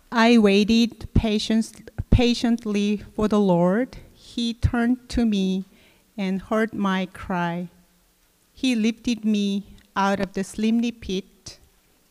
I waited patiently for the Lord. He turned to me and heard my cry. He lifted me out of the slimy pit,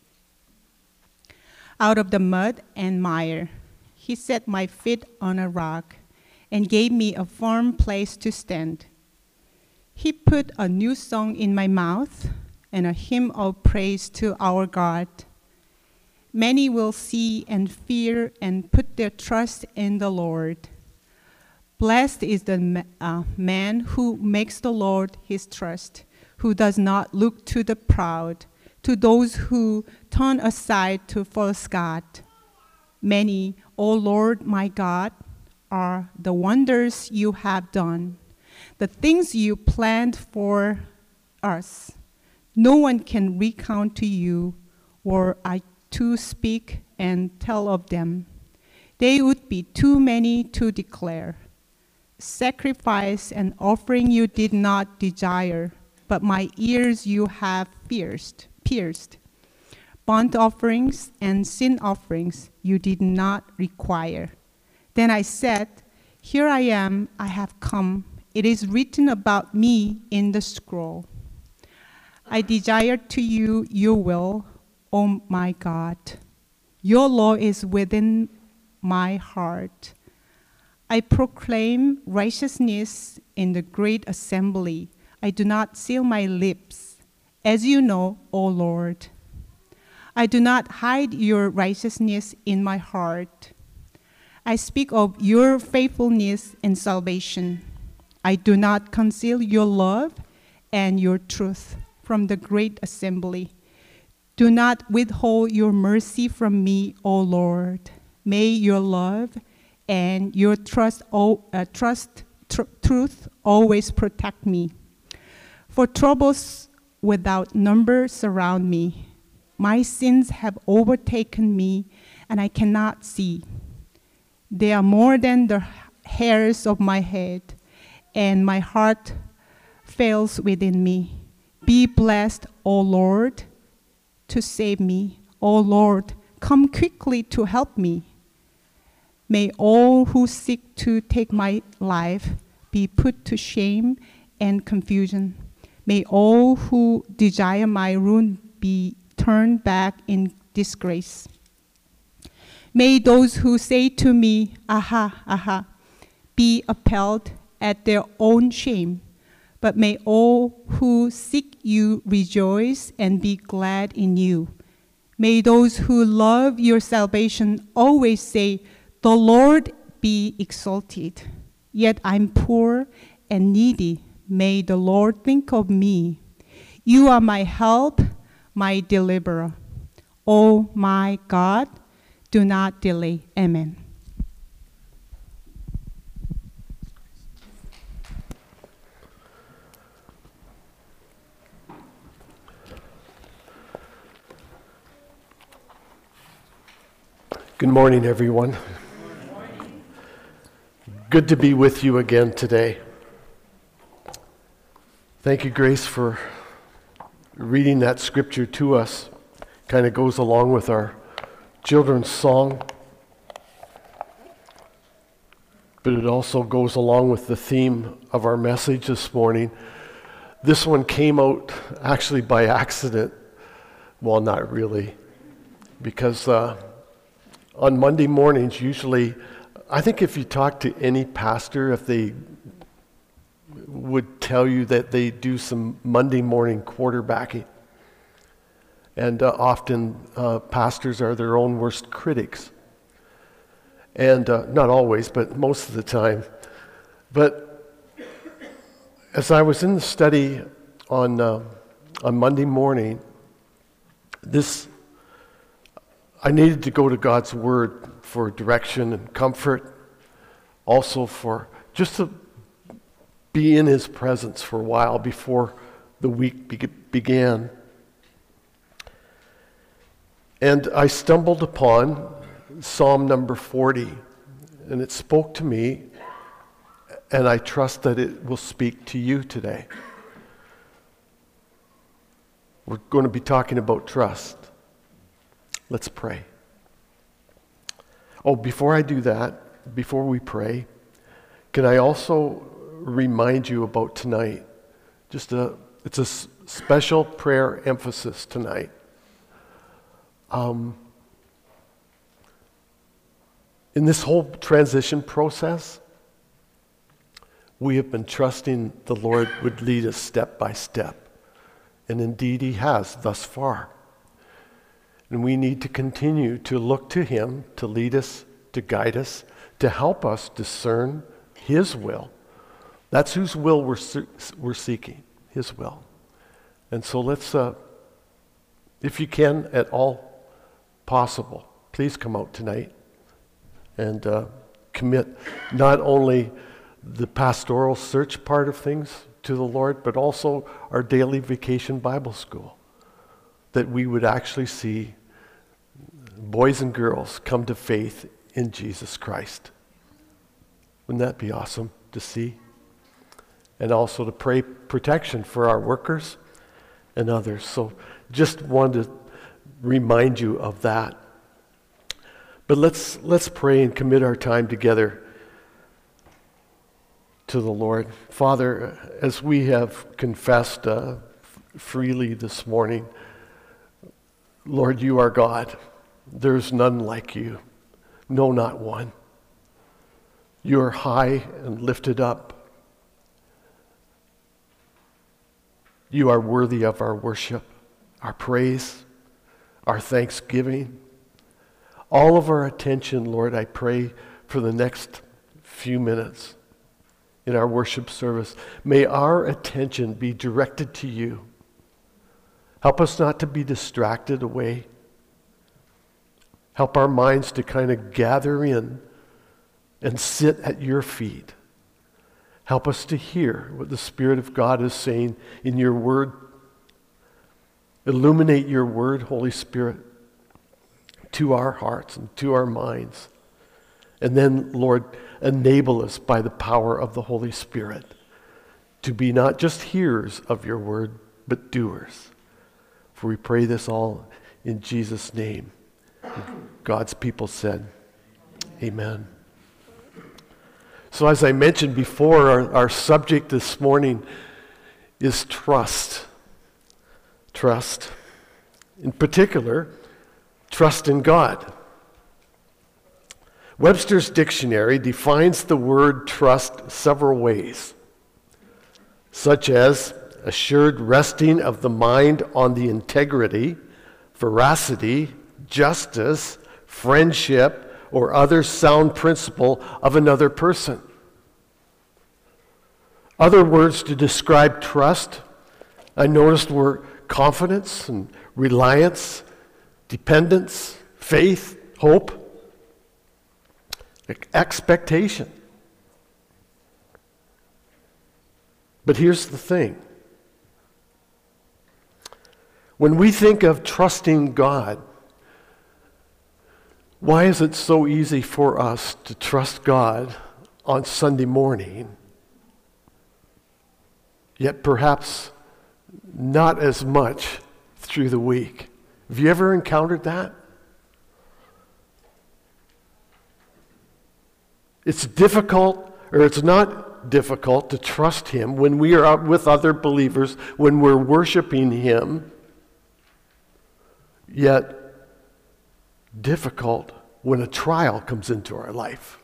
out of the mud and mire. He set my feet on a rock and gave me a firm place to stand. He put a new song in my mouth and a hymn of praise to our God. Many will see and fear and put their trust in the Lord. Blessed is the man who makes the Lord his trust, who does not look to the proud, to those who turn aside to false God. Many, O Lord my God, are the wonders you have done, the things you planned for us. No one can recount to you, or I to speak and tell of them. They would be too many to declare. Sacrifice and offering you did not desire, but my ears you have pierced. Burnt offerings and sin offerings you did not require. Then I said, here I am, I have come. It is written about me in the scroll. I desire to you your will, O my God. Your law is within my heart. I proclaim righteousness in the great assembly. I do not seal my lips, as you know, O Lord. I do not hide your righteousness in my heart. I speak of your faithfulness and salvation. I do not conceal your love and your truth from the great assembly. Do not withhold your mercy from me, O Lord. May your love and your truth always protect me. For troubles without number surround me. My sins have overtaken me, and I cannot see. They are more than the hairs of my head, and my heart fails within me. Be blessed, O Lord, to save me. O Lord, come quickly to help me. May all who seek to take my life be put to shame and confusion. May all who desire my ruin be turned back in disgrace. May those who say to me, aha, aha, be appalled at their own shame. But may all who seek you rejoice and be glad in you. May those who love your salvation always say, the Lord be exalted. Yet I'm poor and needy. May the Lord think of me. You are my help, my deliverer. Oh my God, do not delay. Amen. Good morning, everyone. Good to be with you again today. Thank you, Grace, for reading that scripture to us. Kind of goes along with our children's song, but it also goes along with the theme of our message this morning. This one came out actually by accident. Well, not really, because on Monday mornings, usually, I think if you talk to any pastor, if they would tell you that they do some Monday morning quarterbacking. And often pastors are their own worst critics. And not always, but most of the time. But as I was in the study on Monday morning, I needed to go to God's Word for direction and comfort, also for just to be in His presence for a while before the week began. And I stumbled upon Psalm number 40, and it spoke to me, and I trust that it will speak to you today. We're going to be talking about trust. Let's pray. Oh, before I do that, before we pray, can I also remind you about tonight? It's a special prayer emphasis tonight. In this whole transition process, we have been trusting the Lord would lead us step by step. And indeed, He has thus far. And we need to continue to look to Him to lead us, to guide us, to help us discern His will. That's whose will we're seeking, His will. And so let's, if you can at all possible, please come out tonight and commit not only the pastoral search part of things to the Lord, but also our daily vacation Bible school, that we would actually see boys and girls come to faith in Jesus Christ. Wouldn't that be awesome to see? And also to pray protection for our workers and others. So just wanted to remind you of that. But let's pray and commit our time together to the Lord. Father, as we have confessed freely this morning, Lord, you are God. There's none like you. No, not one. You are high and lifted up. You are worthy of our worship, our praise, our thanksgiving. All of our attention, Lord, I pray for the next few minutes in our worship service. May our attention be directed to you. Help us not to be distracted away. Help our minds to kind of gather in and sit at your feet. Help us to hear what the Spirit of God is saying in your word. Illuminate your word, Holy Spirit, to our hearts and to our minds. And then, Lord, enable us by the power of the Holy Spirit to be not just hearers of your word, but doers. For we pray this all in Jesus' name. God's people said, amen. So as I mentioned before, our subject this morning is trust. Trust. In particular, trust in God. Webster's dictionary defines the word trust several ways, such as assured resting of the mind on the integrity, veracity, justice, friendship, or other sound principle of another person. Other words to describe trust I noticed were confidence and reliance, dependence, faith, hope, expectation. But here's the thing. When we think of trusting God, why is it so easy for us to trust God on Sunday morning, yet perhaps not as much through the week? Have you ever encountered that? It's difficult, or it's not difficult to trust Him when we are out with other believers, when we're worshiping Him, yet difficult when a trial comes into our life.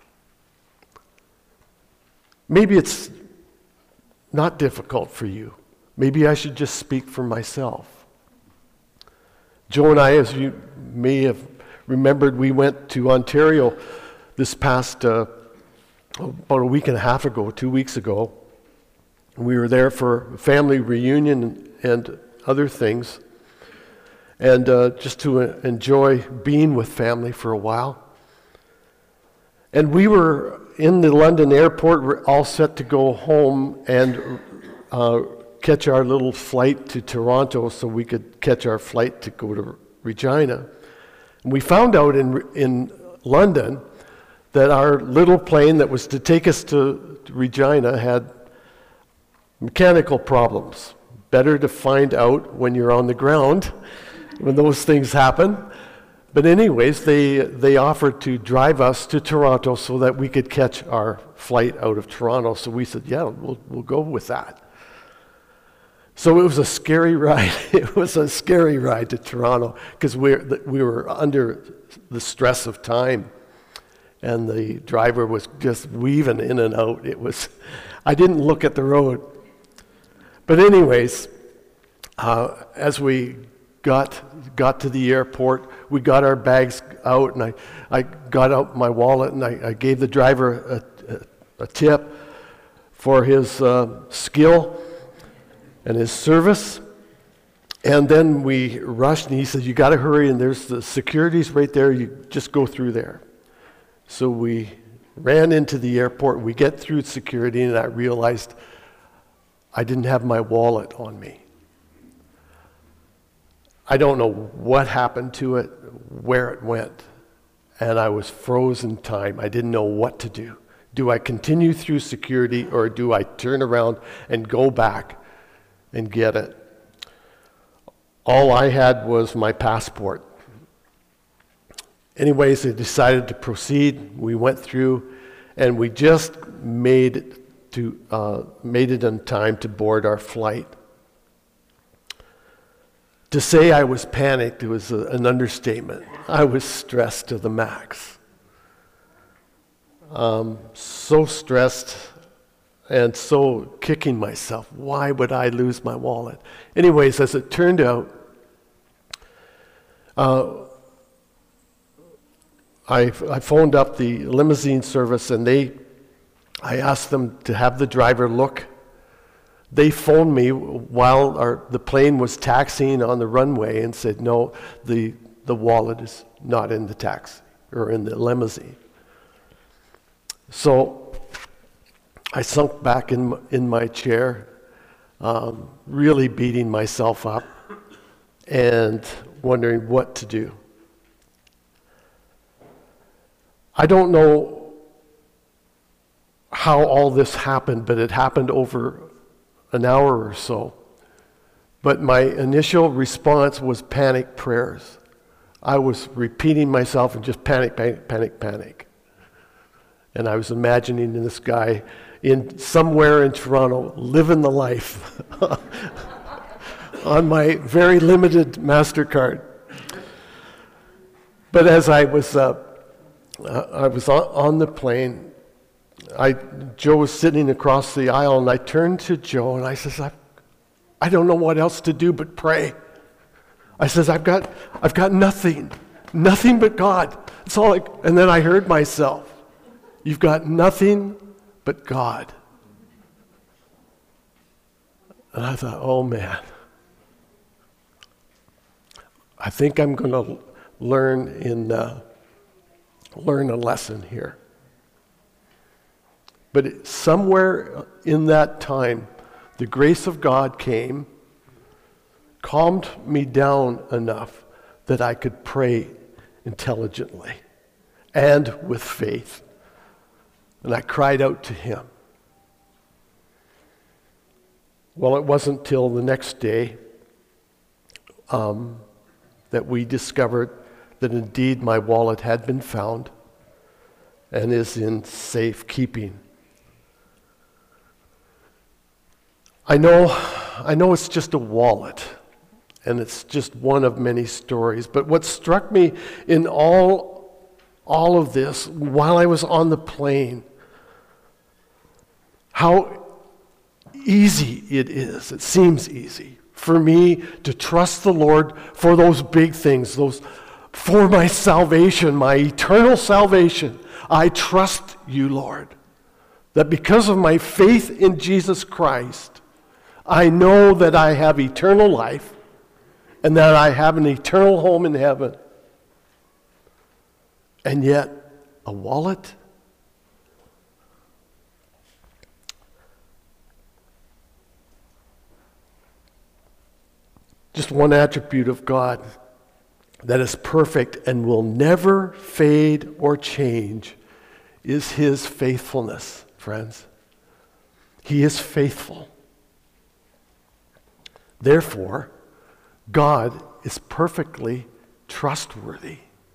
Maybe it's not difficult for you. Maybe I should just speak for myself. Joe and I, as you may have remembered, we went to Ontario this past about a week and a half ago, 2 weeks ago. We were there for a family reunion and other things, and just to enjoy being with family for a while. And we were in the London airport, we're all set to go home and catch our little flight to Toronto so we could catch our flight to go to Regina. And we found out in London that our little plane that was to take us to Regina had mechanical problems. Better to find out when you're on the ground, when those things happen. But anyways, they offered to drive us to Toronto so that we could catch our flight out of Toronto. So we said, yeah, we'll go with that. So it was a scary ride. It was a scary ride to Toronto because we were under the stress of time. And the driver was just weaving in and out. I didn't look at the road. But anyways, as we got to the airport, we got our bags out, and I got out my wallet, and I gave the driver a tip for his skill and his service. And then we rushed, and he said, you got to hurry, and there's the security's right there. You just go through there. So we ran into the airport. We get through security, and I realized I didn't have my wallet on me. I don't know what happened to it, where it went, and I was frozen time. I didn't know what to do. Do I continue through security, or do I turn around and go back and get it? All I had was my passport. Anyways, I decided to proceed. We went through, and we just made it in time to board our flight. To say I was panicked, it was an understatement. I was stressed to the max. So stressed and so kicking myself. Why would I lose my wallet? Anyways, as it turned out, I phoned up the limousine service, and I asked them to have the driver look. They phoned me while the plane was taxiing on the runway and said, no, the wallet is not in the taxi or in the limousine. So I sunk back in my chair, really beating myself up and wondering what to do. I don't know how all this happened, but it happened over an hour or so. But my initial response was panic prayers. I was repeating myself and just panic, panic, panic, panic. And I was imagining this guy somewhere in Toronto living the life on my very limited MasterCard. But as I was on the plane, Joe was sitting across the aisle, and I turned to Joe and I says, I don't know what else to do but pray. I says, I've got nothing but God. That's all. And then I heard myself, you've got nothing but God. And I thought, oh man, I think I'm going to learn a lesson here. But somewhere in that time, the grace of God came, calmed me down enough that I could pray intelligently and with faith. And I cried out to Him. Well, it wasn't till the next day that we discovered that indeed my wallet had been found and is in safe keeping. I know it's just a wallet, and it's just one of many stories, but what struck me in all of this while I was on the plane, how easy it seems easy for me to trust the Lord for those big things, for my salvation, my eternal salvation. I trust you, Lord, that because of my faith in Jesus Christ, I know that I have eternal life and that I have an eternal home in heaven. And yet, a wallet? Just one attribute of God that is perfect and will never fade or change is His faithfulness, friends. He is faithful. Therefore, God is perfectly trustworthy.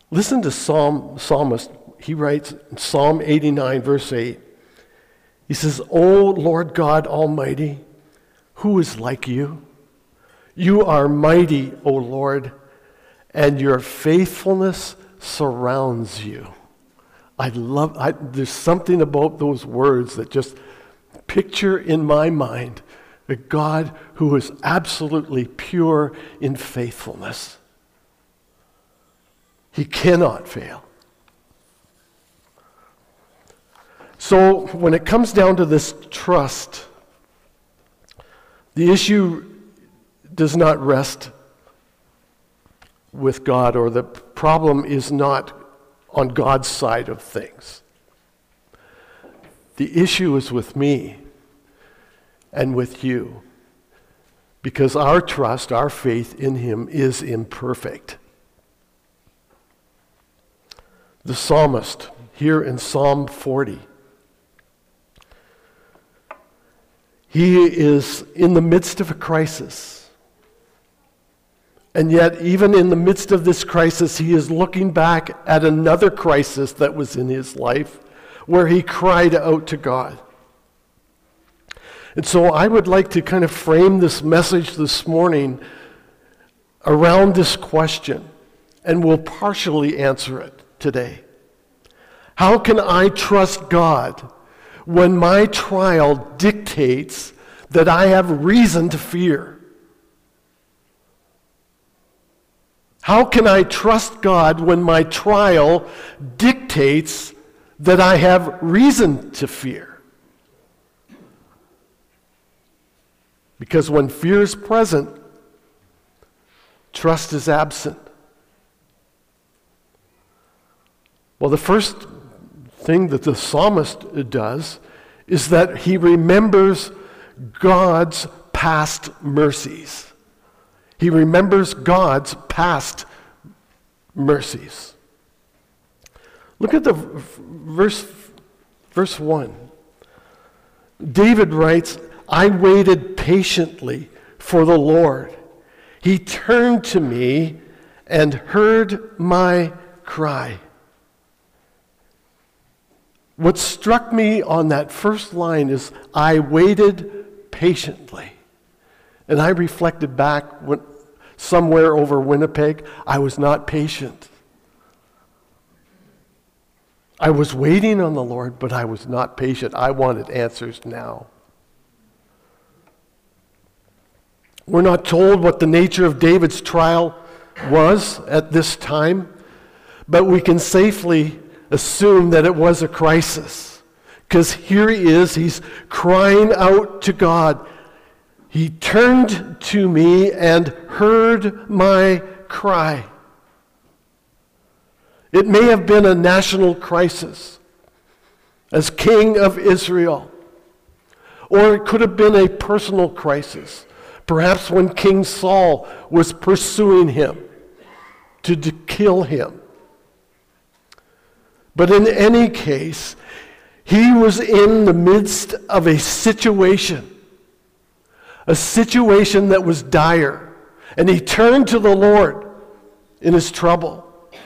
Listen to Psalmist. He writes in Psalm 89, verse 8. He says, "O Lord God Almighty, who is like you? You are mighty, O Lord, and your faithfulness surrounds you." There's something about those words that just picture in my mind a God who is absolutely pure in faithfulness. He cannot fail. So when it comes down to this trust, the issue does not rest with God, or the problem is not on God's side of things. The issue is with me and with you, because our trust, our faith in Him is imperfect. The psalmist here in Psalm 40, he is in the midst of a crisis. And yet, even in the midst of this crisis, he is looking back at another crisis that was in his life, where he cried out to God. And so I would like to kind of frame this message this morning around this question, and we'll partially answer it today. How can I trust God when my trial dictates that I have reason to fear? How can I trust God when my trial dictates that I have reason to fear? Because when fear is present, trust is absent. Well, the first thing that the psalmist does is that he remembers God's past mercies. He remembers God's past mercies. Look at the verse 1. David writes, "I waited patiently for the Lord. He turned to me and heard my cry." What struck me on that first line is, "I waited patiently." And I reflected back somewhere over Winnipeg, I was not patient. I was waiting on the Lord, but I was not patient. I wanted answers now. We're not told what the nature of David's trial was at this time, but we can safely assume that it was a crisis. Because here he is, he's crying out to God. He turned to me and heard my cry. It may have been a national crisis as king of Israel, or it could have been a personal crisis, perhaps when King Saul was pursuing him to kill him. But in any case, he was in the midst of a situation that was dire, and he turned to the Lord in his trouble.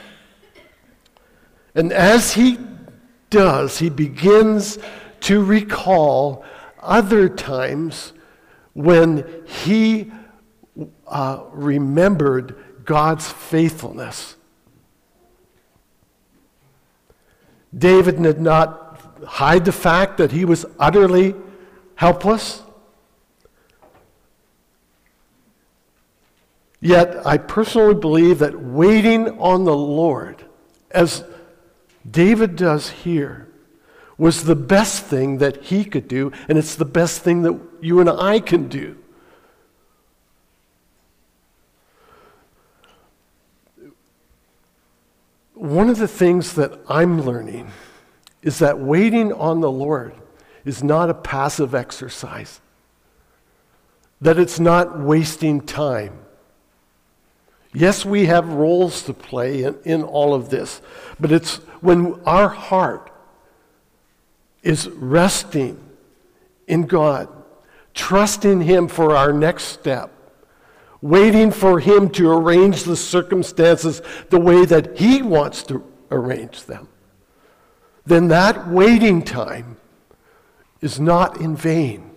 And as he does, he begins to recall other times when he remembered God's faithfulness. David did not hide the fact that he was utterly helpless. Yet I personally believe that waiting on the Lord, as David does here, was the best thing that he could do, and it's the best thing that you and I can do. One of the things that I'm learning is that waiting on the Lord is not a passive exercise, that it's not wasting time. Yes, we have roles to play in all of this, but it's when our heart is resting in God, trusting Him for our next step, waiting for him to arrange the circumstances the way that he wants to arrange them, then that waiting time is not in vain.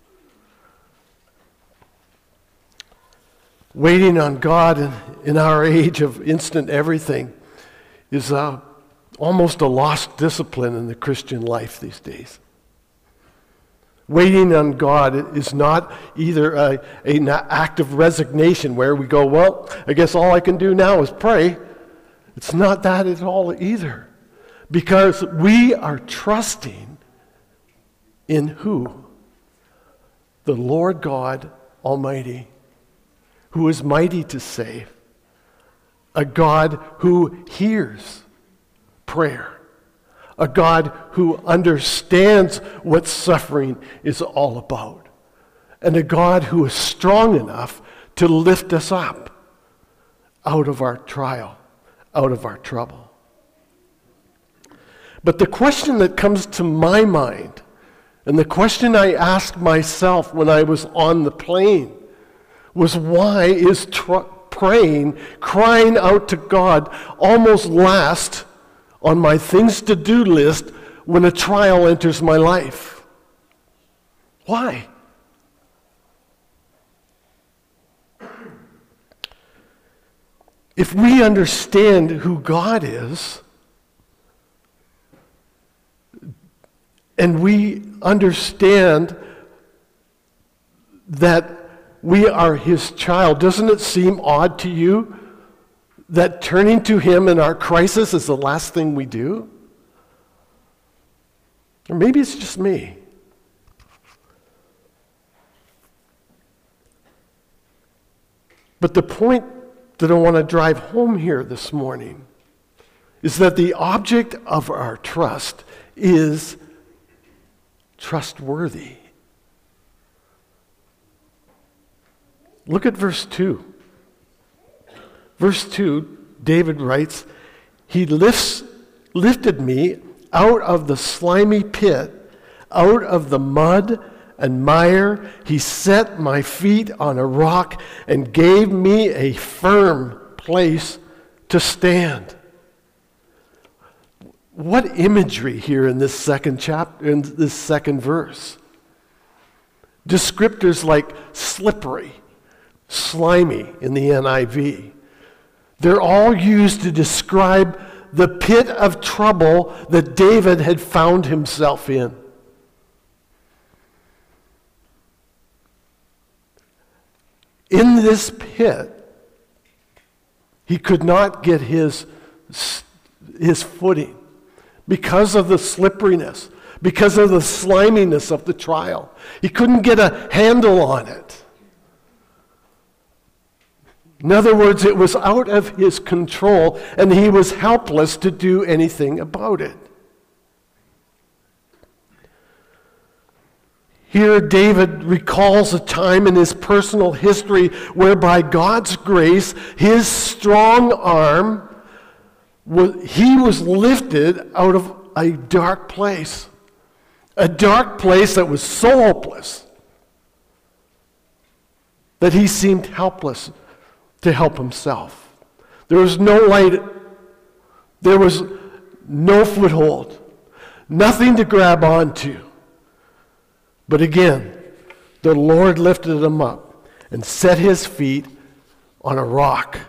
Waiting on God in our age of instant everything is almost a lost discipline in the Christian life these days. Waiting on God is not either an act of resignation where we go, well, I guess all I can do now is pray. It's not that at all either. Because we are trusting in who? The Lord God Almighty, who is mighty to save. A God who hears prayer. A God who understands what suffering is all about. And a God who is strong enough to lift us up out of our trial, out of our trouble. But the question that comes to my mind, and the question I asked myself when I was on the plane, was why is praying, crying out to God, almost last on my things to do list when a trial enters my life? Why? If we understand who God is, and we understand that we are his child, doesn't it seem odd to you that turning to him in our crisis is the last thing we do? Or maybe it's just me. But the point that I want to drive home here this morning is that the object of our trust is trustworthy. Look at verse 2. Verse 2, David writes, he lifted me out of the slimy pit, out of the mud and mire. He set my feet on a rock and gave me a firm place to stand. What imagery here in this second chapter, in this second verse? Descriptors like slippery, slimy in the NIV. They're all used to describe the pit of trouble that David had found himself in. In this pit, he could not get his footing because of the slipperiness, because of the sliminess of the trial. He couldn't get a handle on it. In other words, it was out of his control, and he was helpless to do anything about it. Here, David recalls a time in his personal history whereby God's grace, his strong arm, he was lifted out of a dark place. A dark place that was so hopeless that he seemed helpless to help himself. There was no light. There was no foothold. Nothing to grab onto. But again, the Lord lifted him up and set his feet on a rock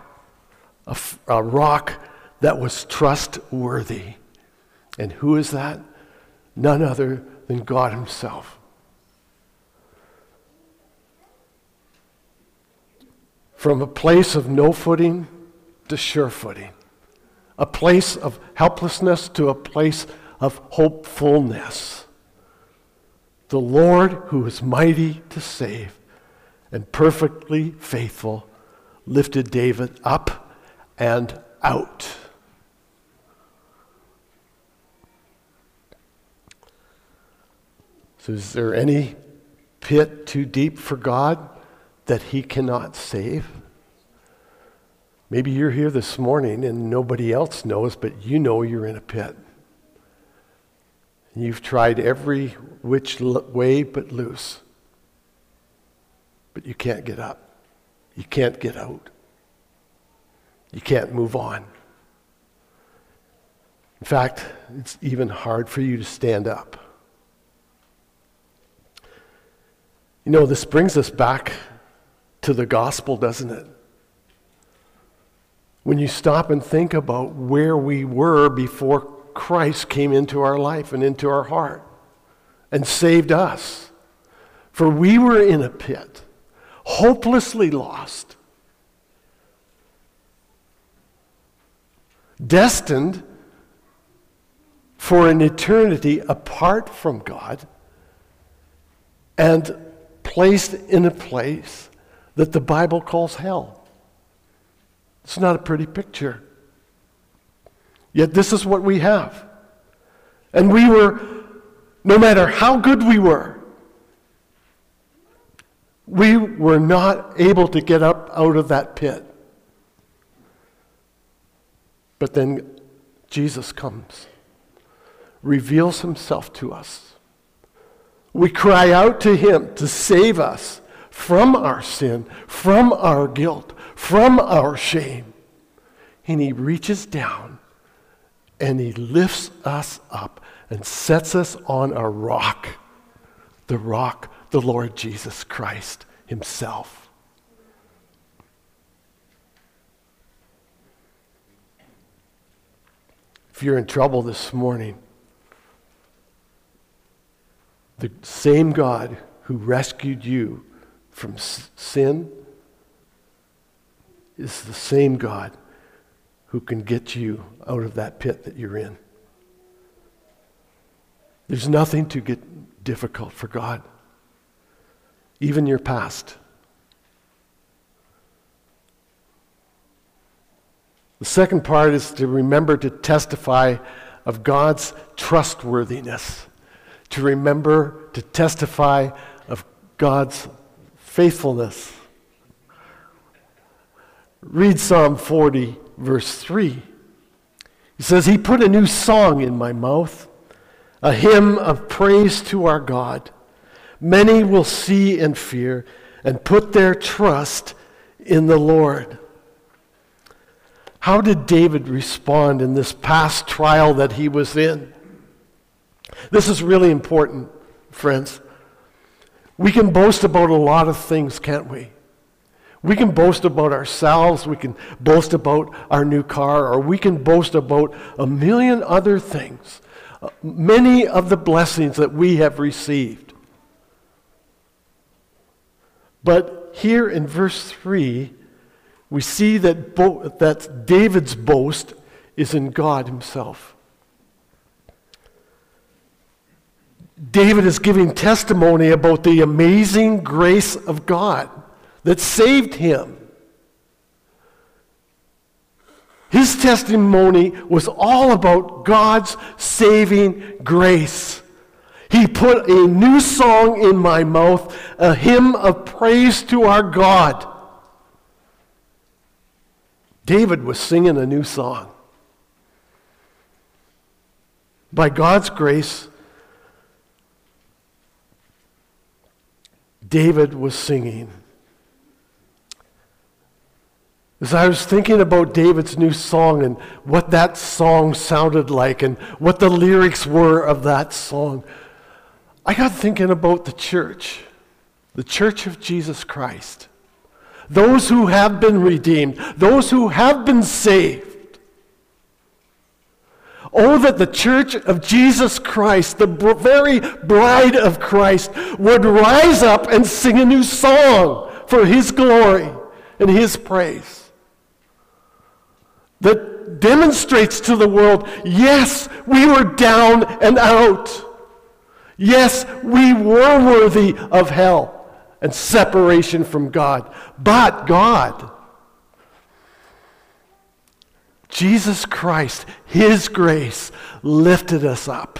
that was trustworthy. And who is that? None other than God himself. From a place of no footing to sure footing. A place of helplessness to a place of hopefulness. The Lord, who is mighty to save and perfectly faithful, lifted David up and out. So is there any pit too deep for God that he cannot save? Maybe you're here this morning and nobody else knows, but you know you're in a pit. You've tried every which way but loose. But you can't get up. you can't get out. You can't move on. In fact, it's even hard for you to stand up. You know, this brings us back to the gospel, doesn't it? When you stop and think about where we were before Christ came into our life and into our heart and saved us. For we were in a pit, hopelessly lost, destined for an eternity apart from God, and placed in a place that the Bible calls hell. It's not a pretty picture. Yet this is what we have. And we were, no matter how good we were not able to get up out of that pit. But then Jesus comes, reveals himself to us. We cry out to him to save us from our sin, from our guilt, from our shame. And he reaches down and he lifts us up and sets us on a rock, the Lord Jesus Christ himself. If you're in trouble this morning, the same God who rescued you from sin is the same God who can get you out of that pit that you're in. There's nothing too difficult for God, even your past. The second part is to remember to testify of God's trustworthiness, to remember to testify of God's faithfulness. Read Psalm 40, verse 3. He says, he put a new song in my mouth, a hymn of praise to our God. Many will see and fear and put their trust in the Lord. How did David respond in this past trial that he was in? This is really important, friends. We can boast about a lot of things, can't we? We can boast about ourselves, we can boast about our new car, or we can boast about a million other things, many of the blessings that we have received. But here in verse 3, we see that David's boast is in God himself. David is giving testimony about the amazing grace of God that saved him. His testimony was all about God's saving grace. He put a new song in my mouth, a hymn of praise to our God. David was singing a new song. By God's grace, David was singing. As I was thinking about David's new song and what that song sounded like and what the lyrics were of that song, I got thinking about the church of Jesus Christ. Those who have been redeemed, those who have been saved. Oh, that the church of Jesus Christ, the very bride of Christ, would rise up and sing a new song for his glory and his praise. That demonstrates to the world, yes, we were down and out. Yes, we were worthy of hell and separation from God. But God, Jesus Christ, his grace, lifted us up.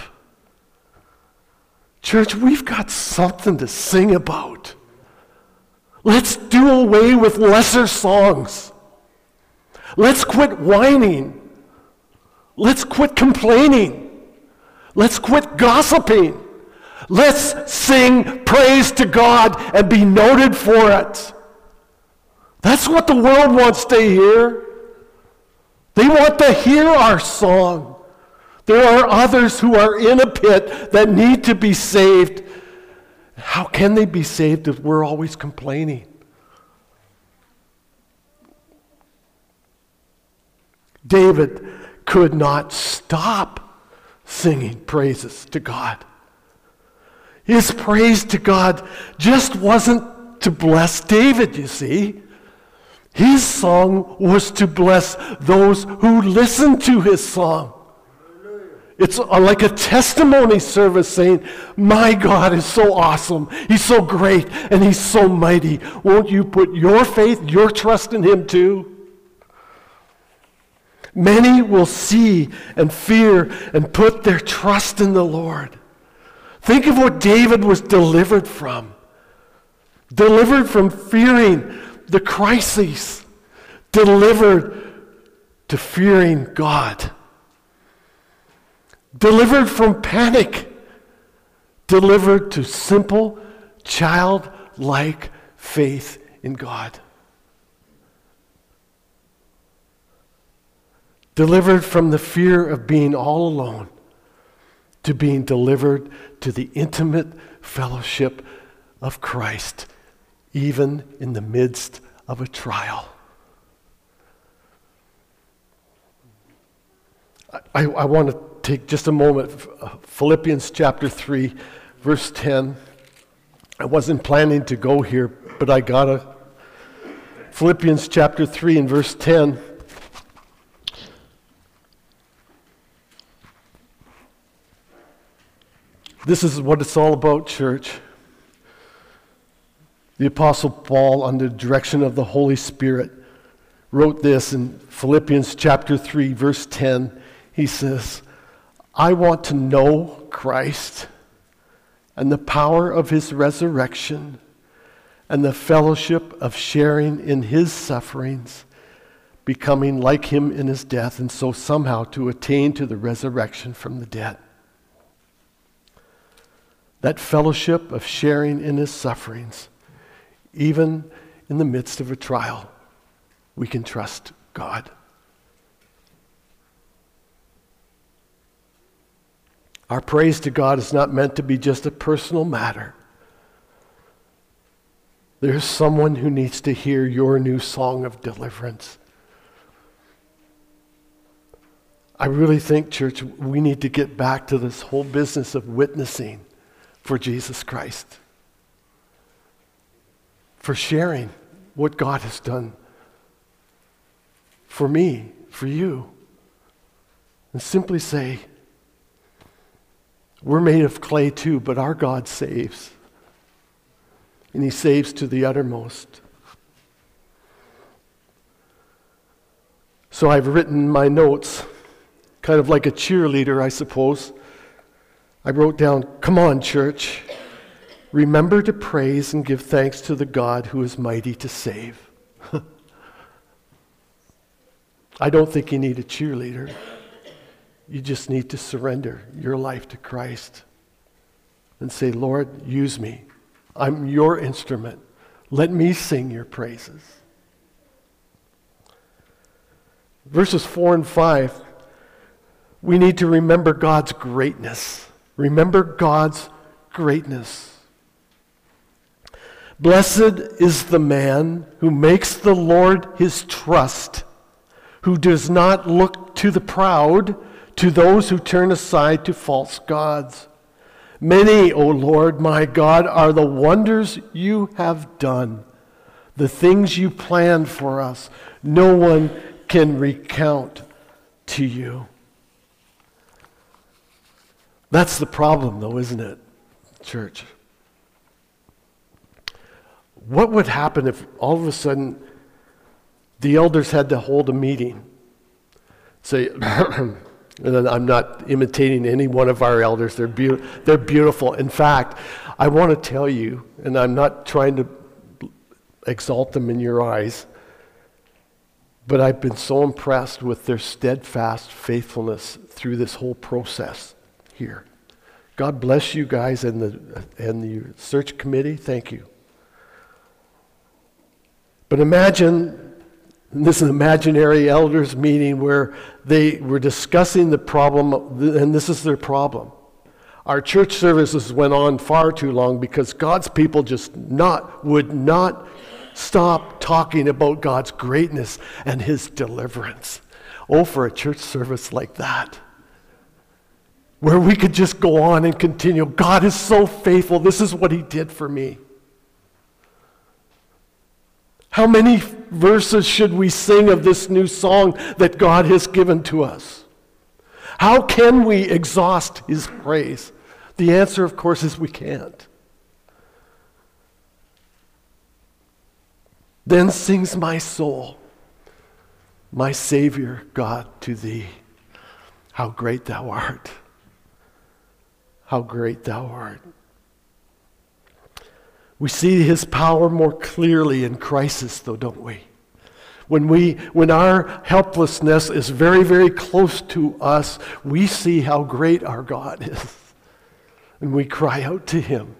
Church, we've got something to sing about. Let's do away with lesser songs. Let's quit whining. Let's quit complaining. Let's quit gossiping. Let's sing praise to God and be noted for it. That's what the world wants to hear. They want to hear our song. There are others who are in a pit that need to be saved. How can they be saved if we're always complaining? David could not stop singing praises to God. His praise to God just wasn't to bless David, you see. His song was to bless those who listened to his song. It's like a testimony service saying, my God is so awesome, he's so great, and he's so mighty. Won't you put your faith, your trust in him too? Many will see and fear and put their trust in the Lord. Think of what David was delivered from. Delivered from fearing the crises. Delivered to fearing God. Delivered from panic. Delivered to simple, childlike faith in God. Delivered from the fear of being all alone to being delivered to the intimate fellowship of Christ, even in the midst of a trial. I want to take just a moment, Philippians chapter 3, verse 10. I wasn't planning to go here, but I gotta. Philippians chapter 3 and verse 10. This is what it's all about, church. The Apostle Paul, under the direction of the Holy Spirit, wrote this in Philippians chapter 3, verse 10. He says, I want to know Christ and the power of his resurrection and the fellowship of sharing in his sufferings, becoming like him in his death, and so somehow to attain to the resurrection from the dead. That fellowship of sharing in his sufferings, even in the midst of a trial, we can trust God. Our praise to God is not meant to be just a personal matter. There's someone who needs to hear your new song of deliverance. I really think, church, we need to get back to this whole business of witnessing for Jesus Christ. For sharing what God has done for me, for you. And simply say, we're made of clay too, but our God saves. And he saves to the uttermost. So I've written my notes, kind of like a cheerleader, I suppose. I wrote down, come on, church. Remember to praise and give thanks to the God who is mighty to save. I don't think you need a cheerleader. You just need to surrender your life to Christ and say, Lord, use me. I'm your instrument. Let me sing your praises. Verses 4 and 5, we need to remember God's greatness. Remember God's greatness. Blessed is the man who makes the Lord his trust, who does not look to the proud, to those who turn aside to false gods. Many, O Lord, my God, are the wonders you have done, the things you planned for us. No one can recount to you. That's the problem, though, isn't it, church? What would happen if all of a sudden the elders had to hold a meeting? Say, and then I'm not imitating any one of our elders. They're beautiful. In fact, I want to tell you, and I'm not trying to exalt them in your eyes, but I've been so impressed with their steadfast faithfulness through this whole process here. God bless you guys and the search committee. Thank you. But imagine, this is an imaginary elders meeting where they were discussing the problem, and this is their problem. Our church services went on far too long because God's people just would not stop talking about God's greatness and his deliverance. Oh, for a church service like that, where we could just go on and continue. God is so faithful. This is what he did for me. How many verses should we sing of this new song that God has given to us? How can we exhaust his praise? The answer, of course, is we can't. Then sings my soul, my Savior God, to thee. How great thou art. How great thou art. We see his power more clearly in crisis, though, don't we? When our helplessness is very, very close to us, we see how great our God is. And we cry out to him.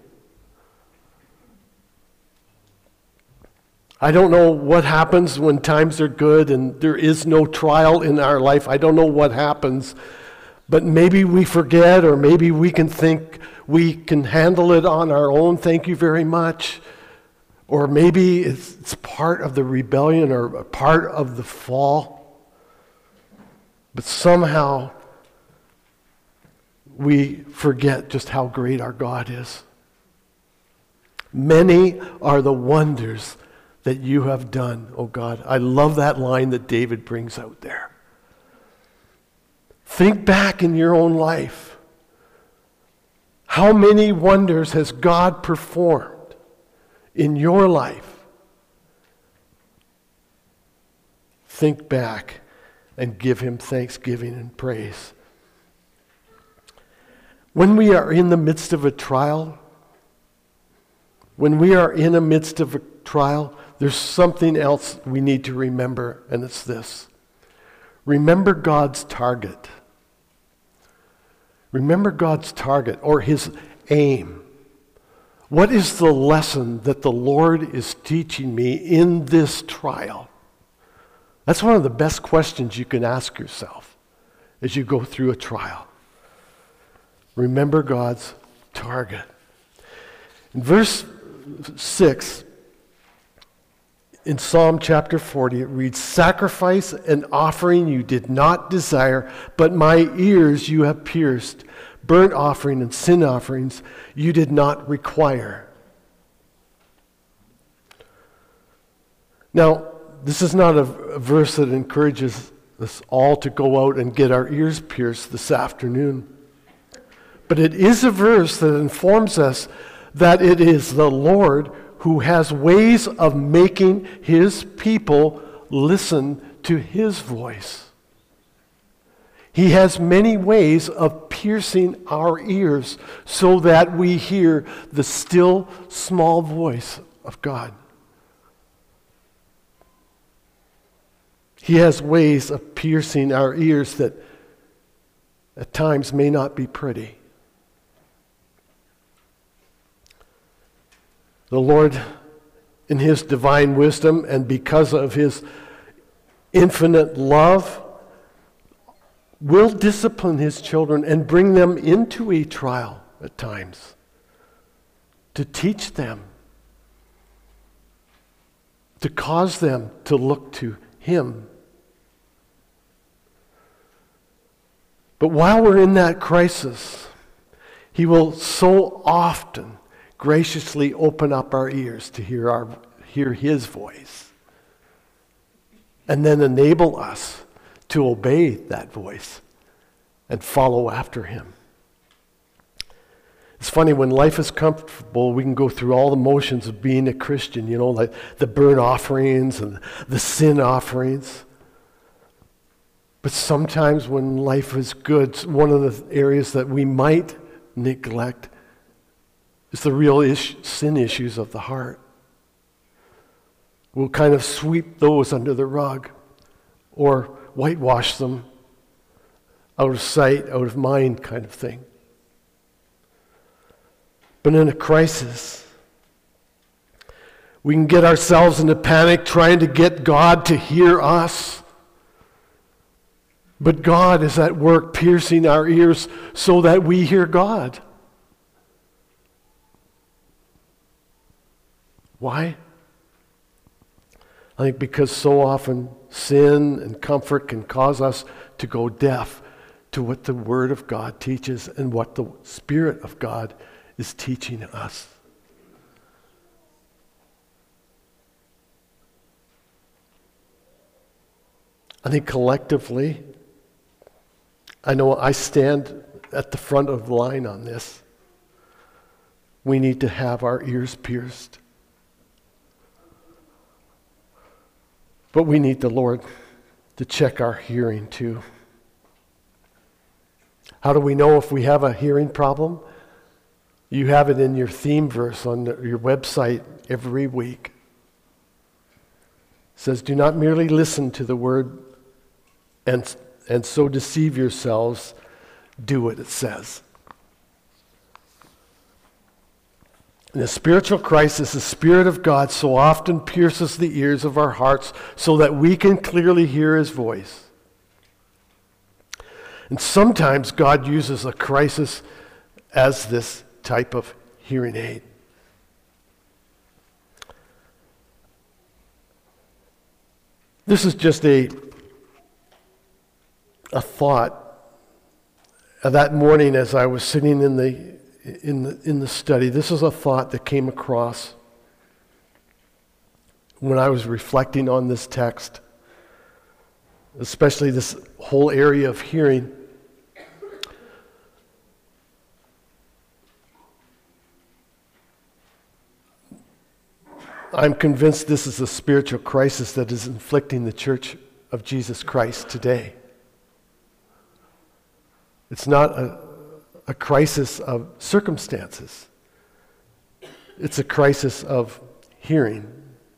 I don't know what happens when times are good and there is no trial in our life. I don't know what happens. But maybe we forget, or maybe we can think we can handle it on our own. Thank you very much. Or maybe it's part of the rebellion or a part of the fall. But somehow we forget just how great our God is. Many are the wonders that you have done, O God. I love that line that David brings out there. Think back in your own life. How many wonders has God performed in your life? Think back and give him thanksgiving and praise. When we are in the midst of a trial, there's something else we need to remember, and it's this. Remember God's target. Remember God's target, or his aim. What is the lesson that the Lord is teaching me in this trial? That's one of the best questions you can ask yourself as you go through a trial. Remember God's target. In verse 6, in Psalm chapter 40, it reads, "Sacrifice and offering you did not desire, but my ears you have pierced. Burnt offering and sin offerings you did not require." Now, this is not a verse that encourages us all to go out and get our ears pierced this afternoon. But it is a verse that informs us that it is the Lord who has ways of making his people listen to his voice. He has many ways of piercing our ears so that we hear the still, small voice of God. He has ways of piercing our ears that at times may not be pretty. The Lord, in his divine wisdom and because of his infinite love, will discipline his children and bring them into a trial at times to teach them, to cause them to look to him. But while we're in that crisis, he will so often graciously open up our ears to hear his voice, and then enable us to obey that voice and follow after him. It's funny, when life is comfortable, we can go through all the motions of being a Christian, like the burnt offerings and the sin offerings. But sometimes when life is good, one of the areas that we might neglect is the real sin issues of the heart. We'll kind of sweep those under the rug or whitewash them, out of sight, out of mind kind of thing. But in a crisis, We can get ourselves into panic trying to get God to hear us. But God is at work piercing our ears so that we hear God. Why? I think because so often sin and comfort can cause us to go deaf to what the Word of God teaches and what the Spirit of God is teaching us. I think collectively, I know I stand at the front of the line on this. We need to have our ears pierced. But we need the Lord to check our hearing too. How do we know if we have a hearing problem? You have it in your theme verse on your website every week. It says, do not merely listen to the word and so deceive yourselves. Do what it says. In a spiritual crisis, the Spirit of God so often pierces the ears of our hearts so that we can clearly hear His voice. And sometimes God uses a crisis as this type of hearing aid. This is just a thought. That morning as I was sitting in the study, this is a thought that came across when I was reflecting on this text, especially this whole area of hearing. I'm convinced this is a spiritual crisis that is inflicting the Church of Jesus Christ today. It's not a crisis of circumstances. It's a crisis of hearing.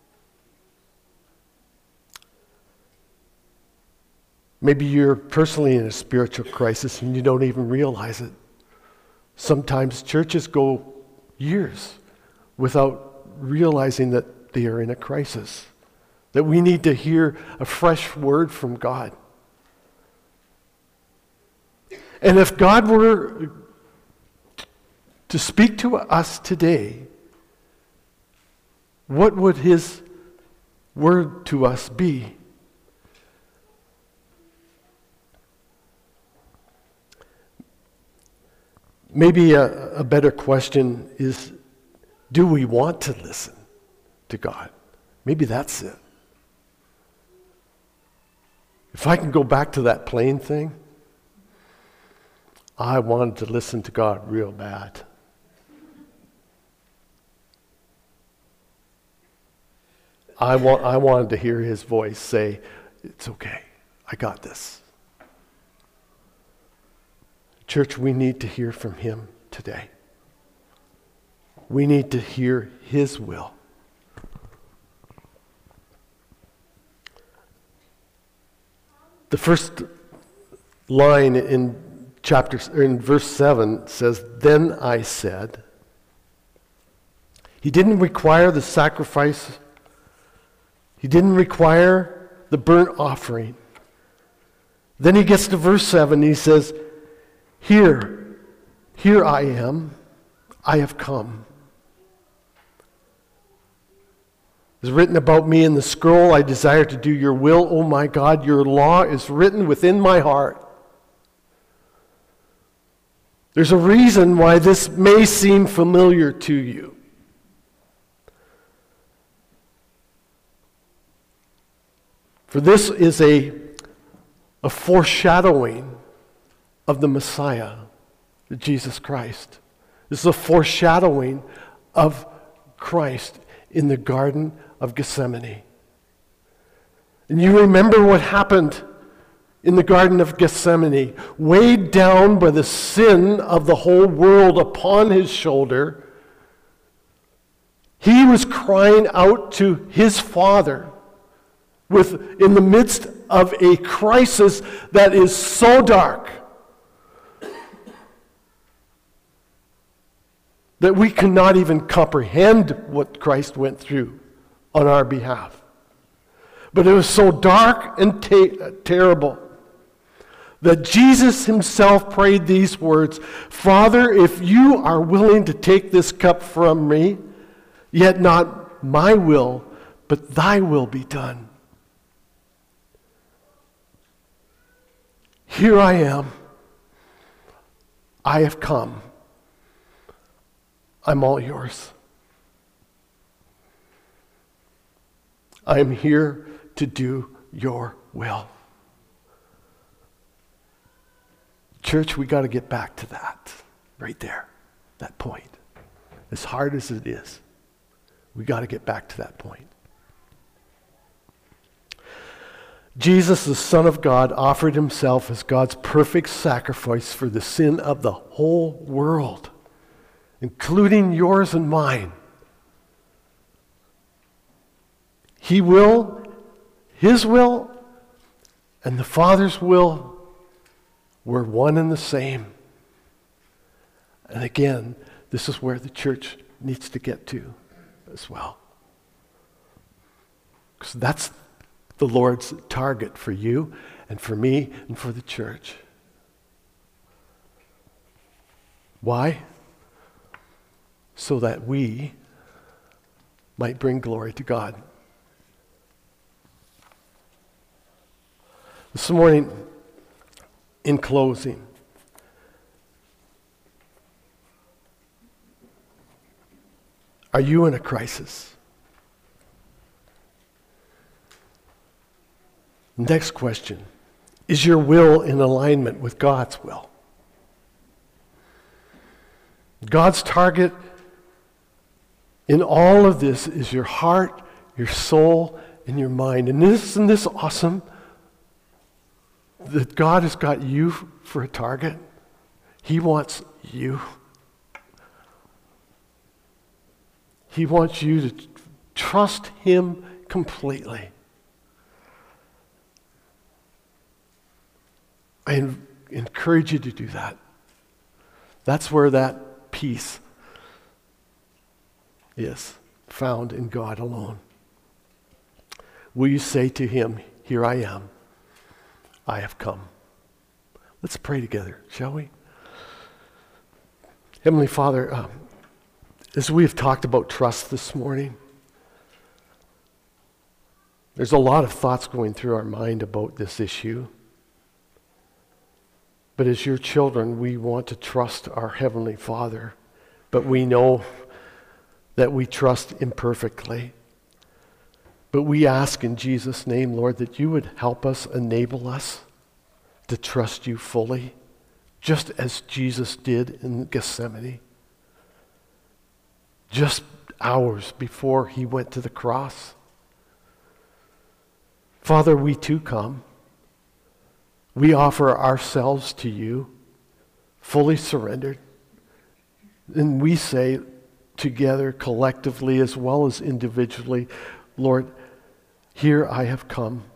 Maybe you're personally in a spiritual crisis and you don't even realize it. Sometimes churches go years without realizing that they are in a crisis, that we need to hear a fresh word from God. And if God were to speak to us today, what would His word to us be? Maybe a better question is, do we want to listen to God? Maybe that's it. If I can go back to that plane thing, I wanted to listen to God real bad. I wanted to hear His voice say, it's okay, I got this. Church, we need to hear from Him today. We need to hear His will. The first line in verse 7 says, "Then I said." He didn't require the sacrifice. He didn't require the burnt offering. Then he gets to verse 7, and he says, Here I am, I have come. It is written about me in the scroll, I desire to do your will, O my God, your law is written within my heart. There's a reason why this may seem familiar to you. For this is a foreshadowing of the Messiah, Jesus Christ. This is a foreshadowing of Christ in the Garden of Gethsemane. And you remember what happened in the Garden of Gethsemane, weighed down by the sin of the whole world upon his shoulder. He was crying out to his Father in the midst of a crisis that is so dark that we cannot even comprehend what Christ went through on our behalf. But it was so dark and terrible that Jesus himself prayed these words, Father, if you are willing to take this cup from me, yet not my will, but thy will be done. Here I am. I have come. I'm all yours. I am here to do your will. Church, we got to get back to that, right there, that point. As hard as it is, we got to get back to that point. Jesus, the Son of God, offered himself as God's perfect sacrifice for the sin of the whole world, including yours and mine. His will, and the Father's will were one and the same. And again, this is where the church needs to get to as well. Because that's the Lord's target for you and for me and for the church. Why? So that we might bring glory to God. This morning, in closing, are you in a crisis? Next question, is your will in alignment with God's will? God's target in all of this is your heart, your soul, and your mind. And isn't this awesome? That God has got you for a target. He wants you. He wants you to trust him completely. I encourage you to do that. That's where that peace is found in God alone. Will you say to him, here I am. I have come. Let's pray together, shall we? Heavenly Father, as we have talked about trust this morning, there's a lot of thoughts going through our mind about this issue. But as your children, we want to trust our Heavenly Father, but we know that we trust imperfectly. But we ask in Jesus' name, Lord, that you would help us, enable us to trust you fully, just as Jesus did in Gethsemane, just hours before he went to the cross. Father, we too come. We offer ourselves to you, fully surrendered. And we say together, collectively, as well as individually, Lord, here I have come.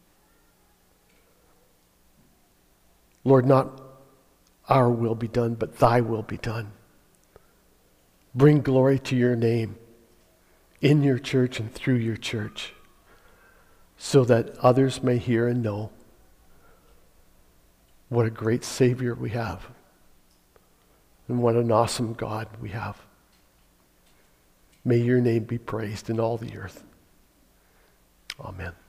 Lord, not our will be done, but thy will be done. Bring glory to your name in your church and through your church, so that others may hear and know what a great Savior we have, and what an awesome God we have. May your name be praised in all the earth. Amen.